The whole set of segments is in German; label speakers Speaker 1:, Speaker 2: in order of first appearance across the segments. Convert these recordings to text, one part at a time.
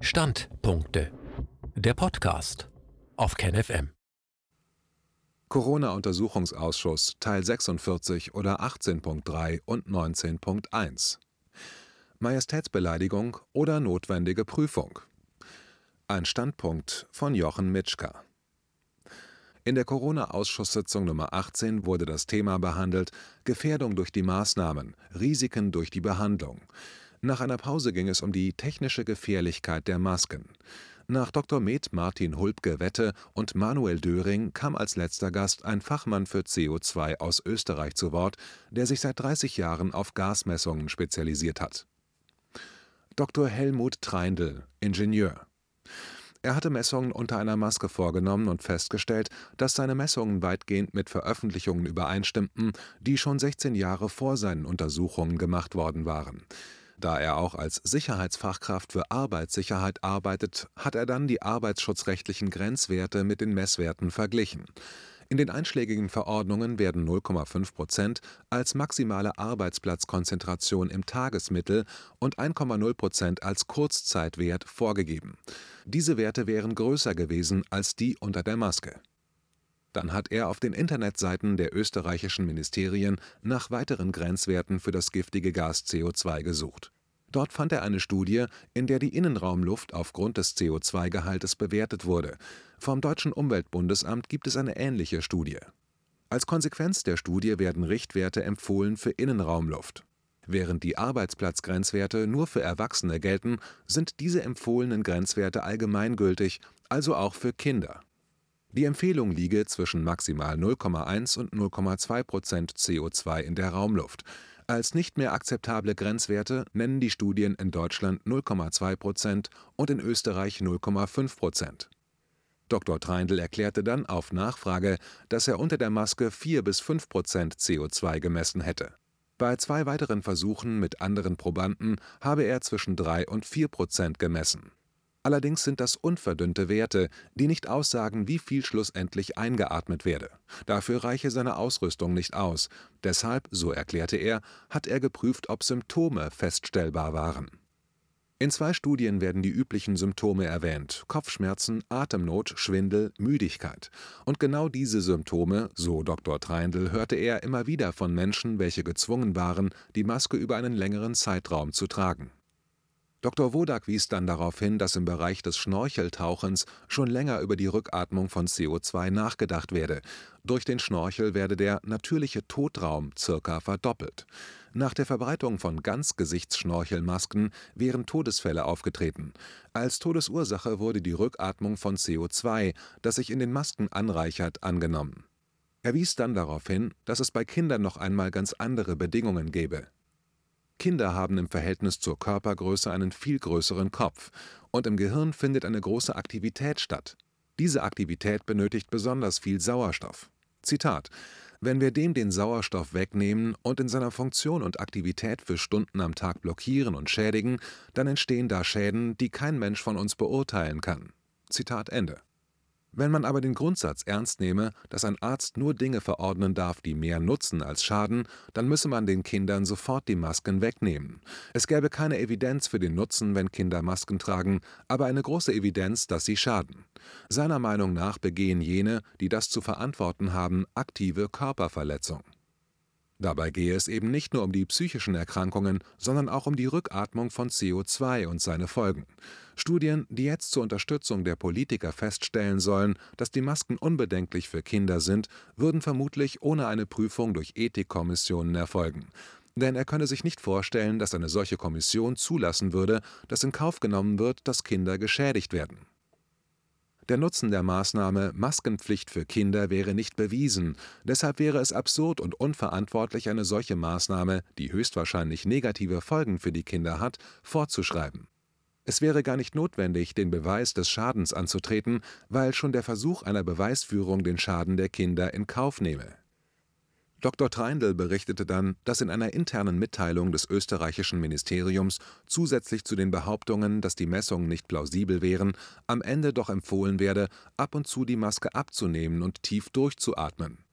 Speaker 1: Standpunkte. Der Podcast auf KenFM.
Speaker 2: Corona-Untersuchungsausschuss Teil 46 oder 18.3 und 19.1. Majestätsbeleidigung oder notwendige Prüfung. Ein Standpunkt von Jochen Mitschka. In der Corona-Ausschusssitzung Nummer 18 wurde das Thema behandelt: Gefährdung durch die Maßnahmen, Risiken durch die Behandlung. Nach einer Pause ging es um die technische Gefährlichkeit der Masken. Nach Dr. Med Martin Hulbke-Wette und Manuel Döring kam als letzter Gast ein Fachmann für CO2 aus Österreich zu Wort, der sich seit 30 Jahren auf Gasmessungen spezialisiert hat. Dr. Helmut Treindl, Ingenieur. Er hatte Messungen unter einer Maske vorgenommen und festgestellt, dass seine Messungen weitgehend mit Veröffentlichungen übereinstimmten, die schon 16 Jahre vor seinen Untersuchungen gemacht worden waren. Da er auch als Sicherheitsfachkraft für Arbeitssicherheit arbeitet, hat er dann die arbeitsschutzrechtlichen Grenzwerte mit den Messwerten verglichen. In den einschlägigen Verordnungen werden 0,5% als maximale Arbeitsplatzkonzentration im Tagesmittel und 1,0% als Kurzzeitwert vorgegeben. Diese Werte wären größer gewesen als die unter der Maske. Dann hat er auf den Internetseiten der österreichischen Ministerien nach weiteren Grenzwerten für das giftige Gas CO2 gesucht. Dort fand er eine Studie, in der die Innenraumluft aufgrund des CO2-Gehaltes bewertet wurde. Vom Deutschen Umweltbundesamt gibt es eine ähnliche Studie. Als Konsequenz der Studie werden Richtwerte empfohlen für Innenraumluft. Während die Arbeitsplatzgrenzwerte nur für Erwachsene gelten, sind diese empfohlenen Grenzwerte allgemeingültig, also auch für Kinder. Die Empfehlung liege zwischen maximal 0,1 und 0,2% CO2 in der Raumluft. Als nicht mehr akzeptable Grenzwerte nennen die Studien in Deutschland 0,2% und in Österreich 0,5%. Dr. Treindl erklärte dann auf Nachfrage, dass er unter der Maske 4 bis 5% CO2 gemessen hätte. Bei 2 weiteren Versuchen mit anderen Probanden habe er zwischen 3 und 4% gemessen. Allerdings sind das unverdünnte Werte, die nicht aussagen, wie viel schlussendlich eingeatmet werde. Dafür reiche seine Ausrüstung nicht aus. Deshalb, so erklärte er, hat er geprüft, ob Symptome feststellbar waren. In 2 Studien werden die üblichen Symptome erwähnt: Kopfschmerzen, Atemnot, Schwindel, Müdigkeit. Und genau diese Symptome, so Dr. Treindl, hörte er immer wieder von Menschen, welche gezwungen waren, die Maske über einen längeren Zeitraum zu tragen. Dr. Wodak wies dann darauf hin, dass im Bereich des Schnorcheltauchens schon länger über die Rückatmung von CO2 nachgedacht werde. Durch den Schnorchel werde der natürliche Totraum circa verdoppelt. Nach der Verbreitung von Ganzgesichtsschnorchelmasken wären Todesfälle aufgetreten. Als Todesursache wurde die Rückatmung von CO2, das sich in den Masken anreichert, angenommen. Er wies dann darauf hin, dass es bei Kindern noch einmal ganz andere Bedingungen gäbe. Kinder haben im Verhältnis zur Körpergröße einen viel größeren Kopf und im Gehirn findet eine große Aktivität statt. Diese Aktivität benötigt besonders viel Sauerstoff. Zitat: Wenn wir dem den Sauerstoff wegnehmen und in seiner Funktion und Aktivität für Stunden am Tag blockieren und schädigen, dann entstehen da Schäden, die kein Mensch von uns beurteilen kann. Zitat Ende. Wenn man aber den Grundsatz ernst nehme, dass ein Arzt nur Dinge verordnen darf, die mehr nutzen als schaden, dann müsse man den Kindern sofort die Masken wegnehmen. Es gäbe keine Evidenz für den Nutzen, wenn Kinder Masken tragen, aber eine große Evidenz, dass sie schaden. Seiner Meinung nach begehen jene, die das zu verantworten haben, aktive Körperverletzung. Dabei gehe es eben nicht nur um die psychischen Erkrankungen, sondern auch um die Rückatmung von CO2 und seine Folgen. Studien, die jetzt zur Unterstützung der Politiker feststellen sollen, dass die Masken unbedenklich für Kinder sind, würden vermutlich ohne eine Prüfung durch Ethikkommissionen erfolgen. Denn er könne sich nicht vorstellen, dass eine solche Kommission zulassen würde, dass in Kauf genommen wird, dass Kinder geschädigt werden. Der Nutzen der Maßnahme Maskenpflicht für Kinder wäre nicht bewiesen, deshalb wäre es absurd und unverantwortlich, eine solche Maßnahme, die höchstwahrscheinlich negative Folgen für die Kinder hat, fortzuschreiben. Es wäre gar nicht notwendig, den Beweis des Schadens anzutreten, weil schon der Versuch einer Beweisführung den Schaden der Kinder in Kauf nehme. Dr. Treindl berichtete dann, dass in einer internen Mitteilung des österreichischen Ministeriums zusätzlich zu den Behauptungen, dass die Messungen nicht plausibel wären, am Ende doch empfohlen werde, ab und zu die Maske abzunehmen und tief durchzuatmen.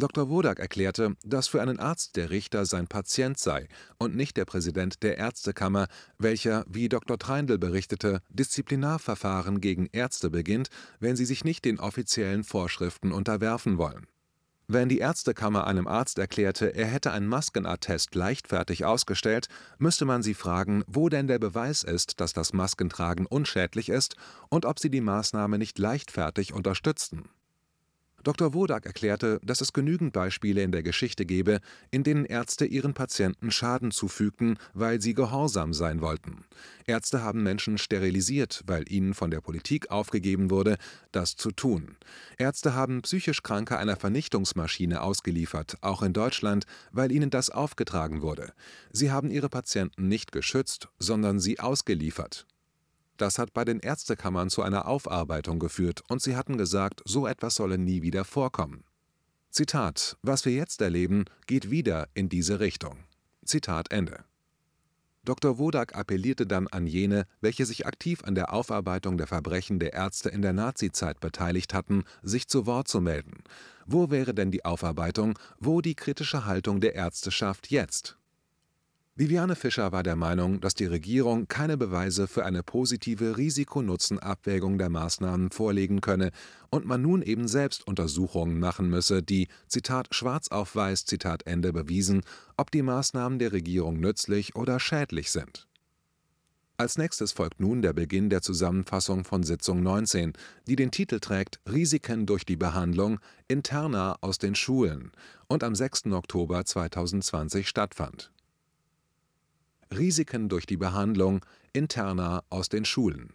Speaker 2: Dr. Wodak erklärte, dass für einen Arzt der Richter sein Patient sei und nicht der Präsident der Ärztekammer, welcher, wie Dr. Treindl berichtete, Disziplinarverfahren gegen Ärzte beginnt, wenn sie sich nicht den offiziellen Vorschriften unterwerfen wollen. Wenn die Ärztekammer einem Arzt erklärte, er hätte ein Maskenattest leichtfertig ausgestellt, müsste man sie fragen, wo denn der Beweis ist, dass das Maskentragen unschädlich ist und ob sie die Maßnahme nicht leichtfertig unterstützten. Dr. Wodak erklärte, dass es genügend Beispiele in der Geschichte gebe, in denen Ärzte ihren Patienten Schaden zufügten, weil sie gehorsam sein wollten. Ärzte haben Menschen sterilisiert, weil ihnen von der Politik aufgegeben wurde, das zu tun. Ärzte haben psychisch Kranke einer Vernichtungsmaschine ausgeliefert, auch in Deutschland, weil ihnen das aufgetragen wurde. Sie haben ihre Patienten nicht geschützt, sondern sie ausgeliefert. Das hat bei den Ärztekammern zu einer Aufarbeitung geführt und sie hatten gesagt, so etwas solle nie wieder vorkommen. Zitat: Was wir jetzt erleben, geht wieder in diese Richtung. Zitat Ende. Dr. Wodak appellierte dann an jene, welche sich aktiv an der Aufarbeitung der Verbrechen der Ärzte in der Nazizeit beteiligt hatten, sich zu Wort zu melden. Wo wäre denn die Aufarbeitung, wo die kritische Haltung der Ärzteschaft jetzt? Viviane Fischer war der Meinung, dass die Regierung keine Beweise für eine positive Risiko-Nutzen-Abwägung der Maßnahmen vorlegen könne und man nun eben selbst Untersuchungen machen müsse, die, Zitat, schwarz auf weiß, Zitat Ende, bewiesen, ob die Maßnahmen der Regierung nützlich oder schädlich sind. Als nächstes folgt nun der Beginn der Zusammenfassung von Sitzung 19, die den Titel trägt »Risiken durch die Behandlung – Interna aus den Schulen« und am 6. Oktober 2020 stattfand. Risiken durch die Behandlung – Interna aus den Schulen.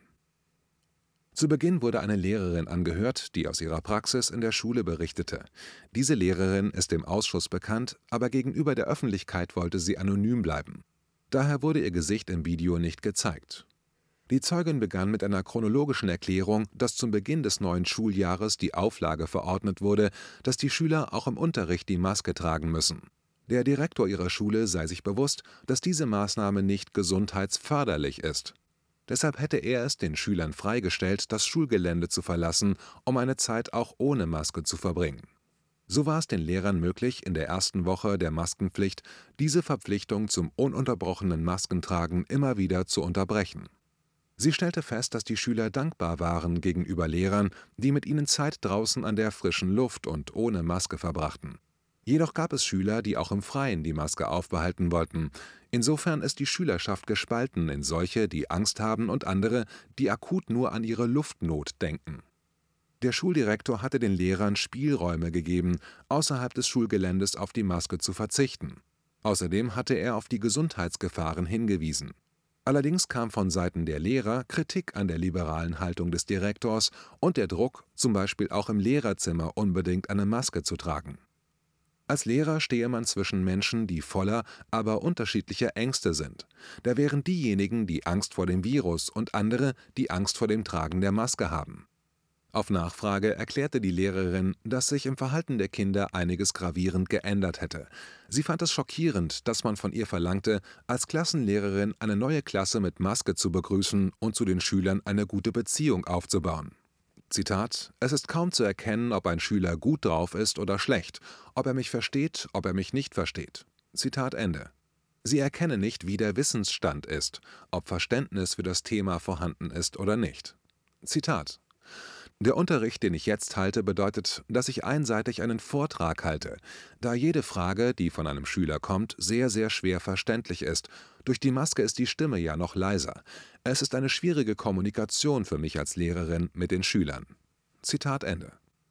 Speaker 2: Zu Beginn wurde eine Lehrerin angehört, die aus ihrer Praxis in der Schule berichtete. Diese Lehrerin ist dem Ausschuss bekannt, aber gegenüber der Öffentlichkeit wollte sie anonym bleiben. Daher wurde ihr Gesicht im Video nicht gezeigt. Die Zeugin begann mit einer chronologischen Erklärung, dass zum Beginn des neuen Schuljahres die Auflage verordnet wurde, dass die Schüler auch im Unterricht die Maske tragen müssen. Der Direktor ihrer Schule sei sich bewusst, dass diese Maßnahme nicht gesundheitsförderlich ist. Deshalb hätte er es den Schülern freigestellt, das Schulgelände zu verlassen, um eine Zeit auch ohne Maske zu verbringen. So war es den Lehrern möglich, in der ersten Woche der Maskenpflicht diese Verpflichtung zum ununterbrochenen Maskentragen immer wieder zu unterbrechen. Sie stellte fest, dass die Schüler dankbar waren gegenüber Lehrern, die mit ihnen Zeit draußen an der frischen Luft und ohne Maske verbrachten. Jedoch gab es Schüler, die auch im Freien die Maske aufbehalten wollten. Insofern ist die Schülerschaft gespalten in solche, die Angst haben, und andere, die akut nur an ihre Luftnot denken. Der Schuldirektor hatte den Lehrern Spielräume gegeben, außerhalb des Schulgeländes auf die Maske zu verzichten. Außerdem hatte er auf die Gesundheitsgefahren hingewiesen. Allerdings kam von Seiten der Lehrer Kritik an der liberalen Haltung des Direktors und der Druck, zum Beispiel auch im Lehrerzimmer unbedingt eine Maske zu tragen. Als Lehrer stehe man zwischen Menschen, die voller, aber unterschiedlicher Ängste sind. Da wären diejenigen, die Angst vor dem Virus und andere, die Angst vor dem Tragen der Maske haben. Auf Nachfrage erklärte die Lehrerin, dass sich im Verhalten der Kinder einiges gravierend geändert hätte. Sie fand es schockierend, dass man von ihr verlangte, als Klassenlehrerin eine neue Klasse mit Maske zu begrüßen und zu den Schülern eine gute Beziehung aufzubauen. Zitat: Es ist kaum zu erkennen, ob ein Schüler gut drauf ist oder schlecht, ob er mich versteht, ob er mich nicht versteht. Zitat Ende. Sie erkenne nicht, wie der Wissensstand ist, ob Verständnis für das Thema vorhanden ist oder nicht. Zitat: Der Unterricht, den ich jetzt halte, bedeutet, dass ich einseitig einen Vortrag halte, da jede Frage, die von einem Schüler kommt, sehr, sehr schwer verständlich ist. Durch die Maske ist die Stimme ja noch leiser. Es ist eine schwierige Kommunikation für mich als Lehrerin mit den Schülern. Zitat Ende.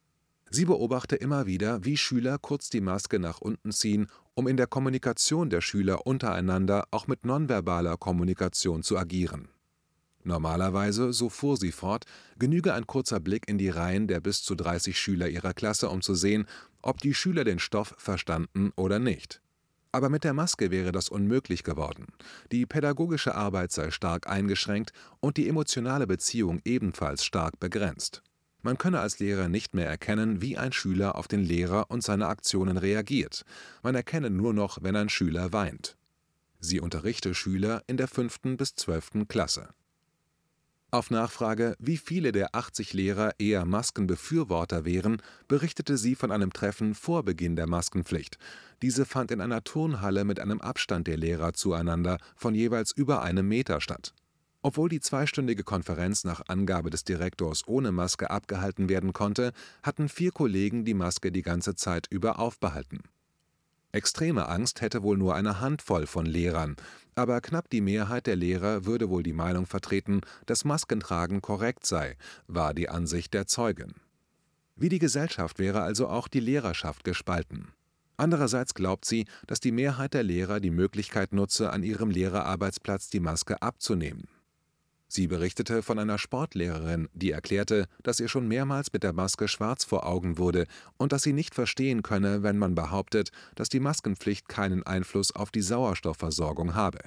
Speaker 2: Sie beobachte immer wieder, wie Schüler kurz die Maske nach unten ziehen, um in der Kommunikation der Schüler untereinander auch mit nonverbaler Kommunikation zu agieren. Normalerweise, so fuhr sie fort, genüge ein kurzer Blick in die Reihen der bis zu 30 Schüler ihrer Klasse, um zu sehen, ob die Schüler den Stoff verstanden oder nicht. Aber mit der Maske wäre das unmöglich geworden. Die pädagogische Arbeit sei stark eingeschränkt und die emotionale Beziehung ebenfalls stark begrenzt. Man könne als Lehrer nicht mehr erkennen, wie ein Schüler auf den Lehrer und seine Aktionen reagiert. Man erkenne nur noch, wenn ein Schüler weint. Sie unterrichte Schüler in der 5. bis 12. Klasse. Auf Nachfrage, wie viele der 80 Lehrer eher Maskenbefürworter wären, berichtete sie von einem Treffen vor Beginn der Maskenpflicht. Diese fand in einer Turnhalle mit einem Abstand der Lehrer zueinander von jeweils über einem Meter statt. Obwohl die zweistündige Konferenz nach Angabe des Direktors ohne Maske abgehalten werden konnte, hatten 4 Kollegen die Maske die ganze Zeit über aufbehalten. Extreme Angst hätte wohl nur eine Handvoll von Lehrern, aber knapp die Mehrheit der Lehrer würde wohl die Meinung vertreten, dass Maskentragen korrekt sei, war die Ansicht der Zeugen. Wie die Gesellschaft wäre also auch die Lehrerschaft gespalten. Andererseits glaubt sie, dass die Mehrheit der Lehrer die Möglichkeit nutze, an ihrem Lehrerarbeitsplatz die Maske abzunehmen. Sie berichtete von einer Sportlehrerin, die erklärte, dass ihr schon mehrmals mit der Maske schwarz vor Augen wurde und dass sie nicht verstehen könne, wenn man behauptet, dass die Maskenpflicht keinen Einfluss auf die Sauerstoffversorgung habe.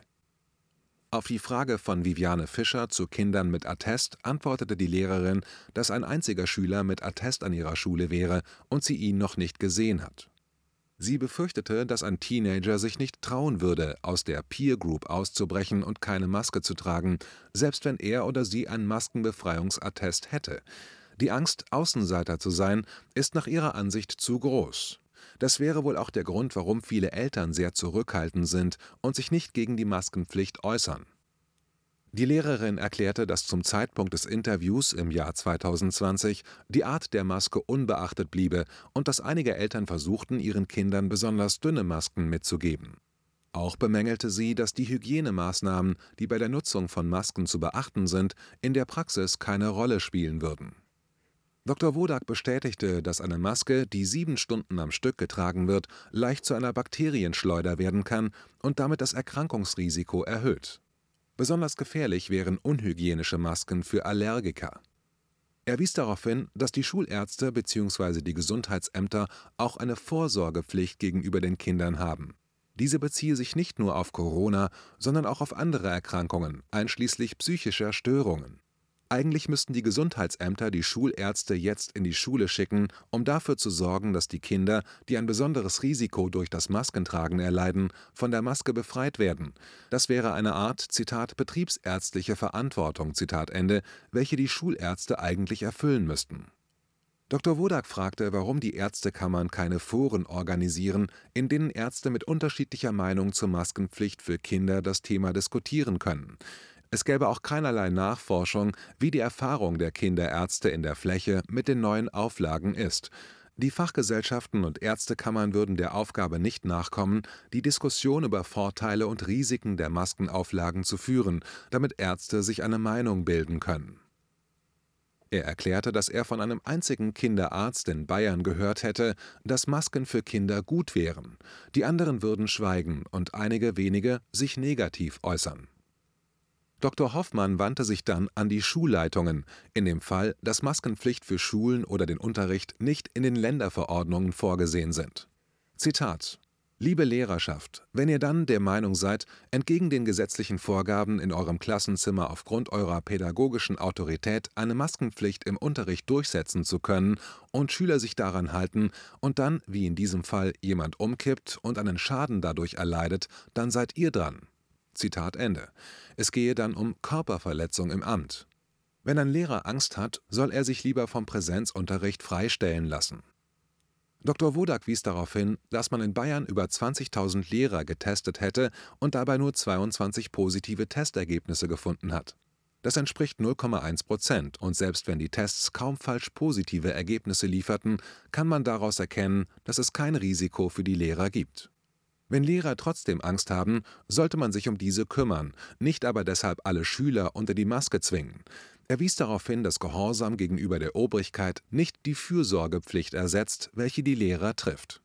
Speaker 2: Auf die Frage von Viviane Fischer zu Kindern mit Attest antwortete die Lehrerin, dass ein einziger Schüler mit Attest an ihrer Schule wäre und sie ihn noch nicht gesehen hat. Sie befürchtete, dass ein Teenager sich nicht trauen würde, aus der Peer Group auszubrechen und keine Maske zu tragen, selbst wenn er oder sie ein Maskenbefreiungsattest hätte. Die Angst, Außenseiter zu sein, ist nach ihrer Ansicht zu groß. Das wäre wohl auch der Grund, warum viele Eltern sehr zurückhaltend sind und sich nicht gegen die Maskenpflicht äußern. Die Lehrerin erklärte, dass zum Zeitpunkt des Interviews im Jahr 2020 die Art der Maske unbeachtet bliebe und dass einige Eltern versuchten, ihren Kindern besonders dünne Masken mitzugeben. Auch bemängelte sie, dass die Hygienemaßnahmen, die bei der Nutzung von Masken zu beachten sind, in der Praxis keine Rolle spielen würden. Dr. Wodak bestätigte, dass eine Maske, die 7 Stunden am Stück getragen wird, leicht zu einer Bakterienschleuder werden kann und damit das Erkrankungsrisiko erhöht. Besonders gefährlich wären unhygienische Masken für Allergiker. Er wies darauf hin, dass die Schulärzte bzw. die Gesundheitsämter auch eine Vorsorgepflicht gegenüber den Kindern haben. Diese beziehe sich nicht nur auf Corona, sondern auch auf andere Erkrankungen, einschließlich psychischer Störungen. Eigentlich müssten die Gesundheitsämter die Schulärzte jetzt in die Schule schicken, um dafür zu sorgen, dass die Kinder, die ein besonderes Risiko durch das Maskentragen erleiden, von der Maske befreit werden. Das wäre eine Art, Zitat, betriebsärztliche Verantwortung, Zitat Ende, welche die Schulärzte eigentlich erfüllen müssten. Dr. Wodak fragte, warum die Ärztekammern keine Foren organisieren, in denen Ärzte mit unterschiedlicher Meinung zur Maskenpflicht für Kinder das Thema diskutieren können. Es gäbe auch keinerlei Nachforschung, wie die Erfahrung der Kinderärzte in der Fläche mit den neuen Auflagen ist. Die Fachgesellschaften und Ärztekammern würden der Aufgabe nicht nachkommen, die Diskussion über Vorteile und Risiken der Maskenauflagen zu führen, damit Ärzte sich eine Meinung bilden können. Er erklärte, dass er von einem einzigen Kinderarzt in Bayern gehört hätte, dass Masken für Kinder gut wären. Die anderen würden schweigen und einige wenige sich negativ äußern. Dr. Hoffmann wandte sich dann an die Schulleitungen, in dem Fall, dass Maskenpflicht für Schulen oder den Unterricht nicht in den Länderverordnungen vorgesehen sind. Zitat: Liebe Lehrerschaft, wenn ihr dann der Meinung seid, entgegen den gesetzlichen Vorgaben in eurem Klassenzimmer aufgrund eurer pädagogischen Autorität eine Maskenpflicht im Unterricht durchsetzen zu können und Schüler sich daran halten und dann, wie in diesem Fall, jemand umkippt und einen Schaden dadurch erleidet, dann seid ihr dran. Zitat Ende. Es gehe dann um Körperverletzung im Amt. Wenn ein Lehrer Angst hat, soll er sich lieber vom Präsenzunterricht freistellen lassen. Dr. Wodak wies darauf hin, dass man in Bayern über 20.000 Lehrer getestet hätte und dabei nur 22 positive Testergebnisse gefunden hat. Das entspricht 0,1% und selbst wenn die Tests kaum falsch positive Ergebnisse lieferten, kann man daraus erkennen, dass es kein Risiko für die Lehrer gibt. Wenn Lehrer trotzdem Angst haben, sollte man sich um diese kümmern, nicht aber deshalb alle Schüler unter die Maske zwingen. Er wies darauf hin, dass Gehorsam gegenüber der Obrigkeit nicht die Fürsorgepflicht ersetzt, welche die Lehrer trifft.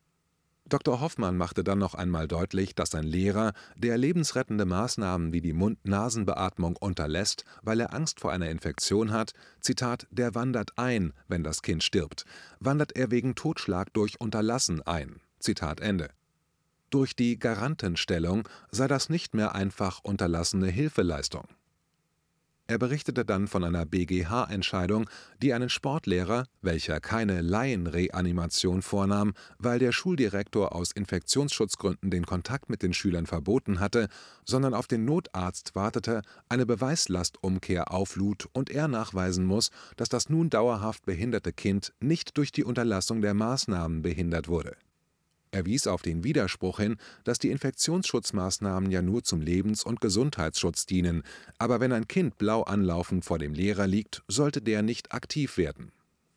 Speaker 2: Dr. Hoffmann machte dann noch einmal deutlich, dass ein Lehrer, der lebensrettende Maßnahmen wie die Mund-Nasen-Beatmung unterlässt, weil er Angst vor einer Infektion hat, Zitat, der wandert ein, wenn das Kind stirbt, wandert er wegen Totschlag durch Unterlassen ein. Zitat Ende. Durch die Garantenstellung sei das nicht mehr einfach unterlassene Hilfeleistung. Er berichtete dann von einer BgH-Entscheidung, die einen Sportlehrer, welcher keine Laienreanimation vornahm, weil der Schuldirektor aus Infektionsschutzgründen den Kontakt mit den Schülern verboten hatte, sondern auf den Notarzt wartete, eine Beweislastumkehr auflud und er nachweisen muss, dass das nun dauerhaft behinderte Kind nicht durch die Unterlassung der Maßnahmen behindert wurde. Er wies auf den Widerspruch hin, dass die Infektionsschutzmaßnahmen ja nur zum Lebens- und Gesundheitsschutz dienen, aber wenn ein Kind blau anlaufend vor dem Lehrer liegt, sollte der nicht aktiv werden.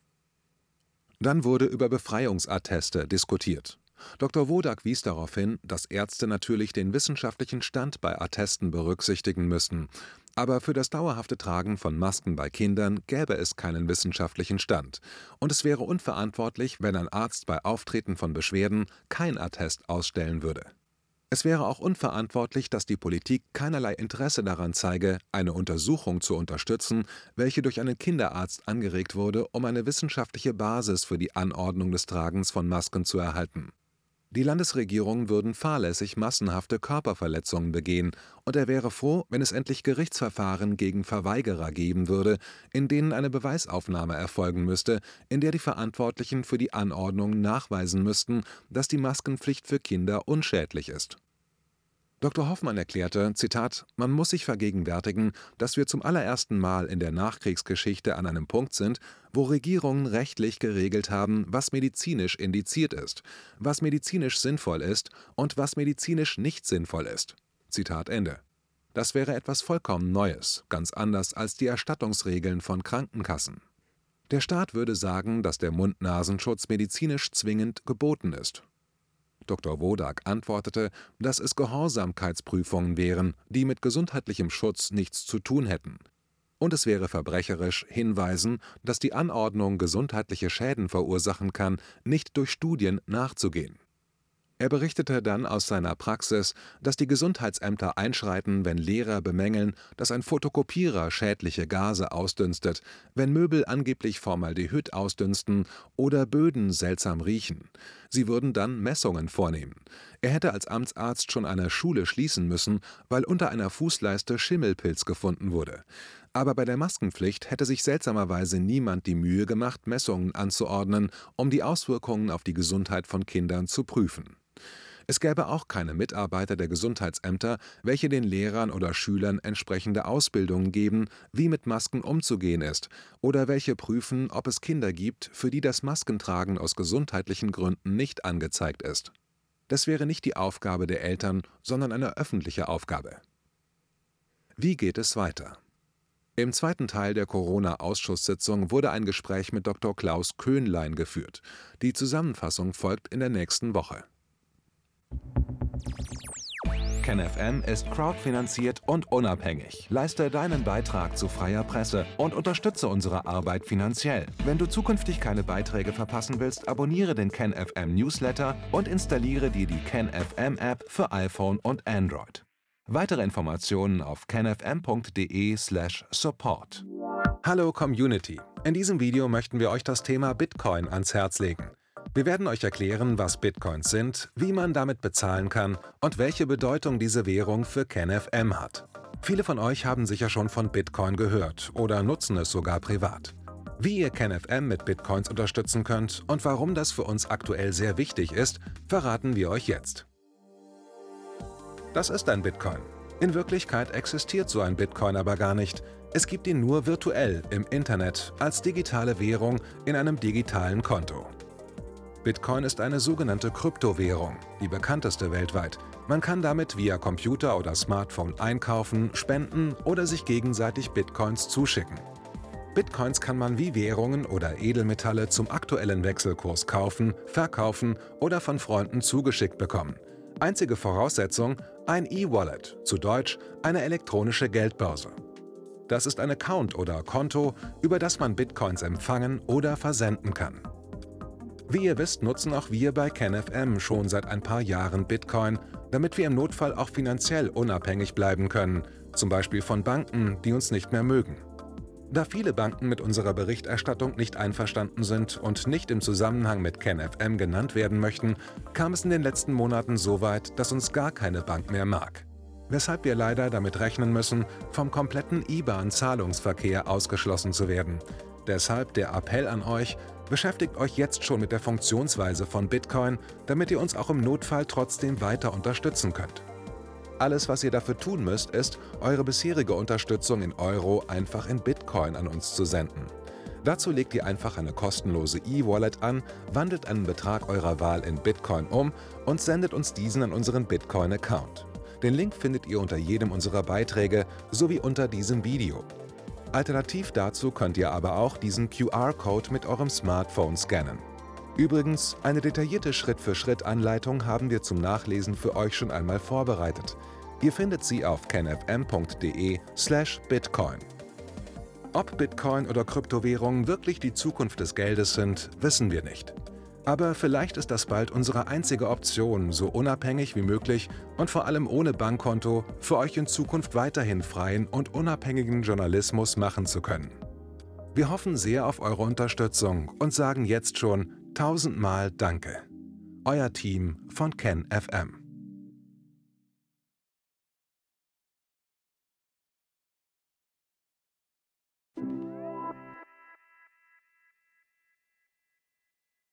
Speaker 2: Dann wurde über Befreiungsatteste diskutiert. Dr. Wodak wies darauf hin, dass Ärzte natürlich den wissenschaftlichen Stand bei Attesten berücksichtigen müssten. Aber für das dauerhafte Tragen von Masken bei Kindern gäbe es keinen wissenschaftlichen Stand. Und es wäre unverantwortlich, wenn ein Arzt bei Auftreten von Beschwerden kein Attest ausstellen würde. Es wäre auch unverantwortlich, dass die Politik keinerlei Interesse daran zeige, eine Untersuchung zu unterstützen, welche durch einen Kinderarzt angeregt wurde, um eine wissenschaftliche Basis für die Anordnung des Tragens von Masken zu erhalten. Die Landesregierungen würden fahrlässig massenhafte Körperverletzungen begehen, und er wäre froh, wenn es endlich Gerichtsverfahren gegen Verweigerer geben würde, in denen eine Beweisaufnahme erfolgen müsste, in der die Verantwortlichen für die Anordnung nachweisen müssten, dass die Maskenpflicht für Kinder unschädlich ist. Dr. Hoffmann erklärte, Zitat, man muss sich vergegenwärtigen, dass wir zum allerersten Mal in der Nachkriegsgeschichte an einem Punkt sind, wo Regierungen rechtlich geregelt haben, was medizinisch indiziert ist, was medizinisch sinnvoll ist und was medizinisch nicht sinnvoll ist. Zitat Ende. Das wäre etwas vollkommen Neues, ganz anders als die Erstattungsregeln von Krankenkassen. Der Staat würde sagen, dass der Mund-Nasenschutz medizinisch zwingend geboten ist. Dr. Wodak antwortete, dass es Gehorsamkeitsprüfungen wären, die mit gesundheitlichem Schutz nichts zu tun hätten. Und es wäre verbrecherisch, hinweisen, dass die Anordnung gesundheitliche Schäden verursachen kann, nicht durch Studien nachzugehen. Er berichtete dann aus seiner Praxis, dass die Gesundheitsämter einschreiten, wenn Lehrer bemängeln, dass ein Fotokopierer schädliche Gase ausdünstet, wenn Möbel angeblich Formaldehyd ausdünsten oder Böden seltsam riechen. Sie würden dann Messungen vornehmen. Er hätte als Amtsarzt schon eine Schule schließen müssen, weil unter einer Fußleiste Schimmelpilz gefunden wurde. Aber bei der Maskenpflicht hätte sich seltsamerweise niemand die Mühe gemacht, Messungen anzuordnen, um die Auswirkungen auf die Gesundheit von Kindern zu prüfen. Es gäbe auch keine Mitarbeiter der Gesundheitsämter, welche den Lehrern oder Schülern entsprechende Ausbildungen geben, wie mit Masken umzugehen ist, oder welche prüfen, ob es Kinder gibt, für die das Maskentragen aus gesundheitlichen Gründen nicht angezeigt ist. Das wäre nicht die Aufgabe der Eltern, sondern eine öffentliche Aufgabe. Wie geht es weiter? Im zweiten Teil der Corona-Ausschusssitzung wurde ein Gespräch mit Dr. Klaus Köhnlein geführt. Die Zusammenfassung folgt in der nächsten Woche.
Speaker 3: KenFM ist crowdfinanziert und unabhängig. Leiste deinen Beitrag zu freier Presse und unterstütze unsere Arbeit finanziell. Wenn du zukünftig keine Beiträge verpassen willst, abonniere den KenFM Newsletter und installiere dir die KenFM App für iPhone und Android. Weitere Informationen auf kenfm.de/support.
Speaker 2: Hallo Community! In diesem Video möchten wir euch das Thema Bitcoin ans Herz legen. Wir werden euch erklären, was Bitcoins sind, wie man damit bezahlen kann und welche Bedeutung diese Währung für KenFM hat. Viele von euch haben sicher schon von Bitcoin gehört oder nutzen es sogar privat. Wie ihr KenFM mit Bitcoins unterstützen könnt und warum das für uns aktuell sehr wichtig ist, verraten wir euch jetzt. Das ist ein Bitcoin. In Wirklichkeit existiert so ein Bitcoin aber gar nicht. Es gibt ihn nur virtuell im Internet als digitale Währung in einem digitalen Konto. Bitcoin ist eine sogenannte Kryptowährung, die bekannteste weltweit. Man kann damit via Computer oder Smartphone einkaufen, spenden oder sich gegenseitig Bitcoins zuschicken. Bitcoins kann man wie Währungen oder Edelmetalle zum aktuellen Wechselkurs kaufen, verkaufen oder von Freunden zugeschickt bekommen. Einzige Voraussetzung: ein E-Wallet, zu Deutsch eine elektronische Geldbörse. Das ist ein Account oder Konto, über das man Bitcoins empfangen oder versenden kann. Wie ihr wisst, nutzen auch wir bei KenFM schon seit ein paar Jahren Bitcoin, damit wir im Notfall auch finanziell unabhängig bleiben können, zum Beispiel von Banken, die uns nicht mehr mögen. Da viele Banken mit unserer Berichterstattung nicht einverstanden sind und nicht im Zusammenhang mit KenFM genannt werden möchten, kam es in den letzten Monaten so weit, dass uns gar keine Bank mehr mag. weshalb wir leider damit rechnen müssen, vom kompletten IBAN-Zahlungsverkehr ausgeschlossen zu werden. Deshalb der Appell an euch, beschäftigt euch jetzt schon mit der Funktionsweise von Bitcoin, damit ihr uns auch im Notfall trotzdem weiter unterstützen könnt. Alles, was ihr dafür tun müsst, ist, eure bisherige Unterstützung in Euro einfach in Bitcoin an uns zu senden. Dazu legt ihr einfach eine kostenlose E-Wallet an, wandelt einen Betrag eurer Wahl in Bitcoin um und sendet uns diesen an unseren Bitcoin-Account. Den Link findet ihr unter jedem unserer Beiträge sowie unter diesem Video. Alternativ dazu könnt ihr aber auch diesen QR-Code mit eurem Smartphone scannen. Übrigens, eine detaillierte Schritt-für-Schritt-Anleitung haben wir zum Nachlesen für euch schon einmal vorbereitet. Ihr findet sie auf kenfm.de/bitcoin. Ob Bitcoin oder Kryptowährungen wirklich die Zukunft des Geldes sind, wissen wir nicht. Aber vielleicht ist das bald unsere einzige Option, so unabhängig wie möglich und vor allem ohne Bankkonto für euch in Zukunft weiterhin freien und unabhängigen Journalismus machen zu können. Wir hoffen sehr auf eure Unterstützung und sagen jetzt schon 1000-mal Danke. Euer Team von KenFM.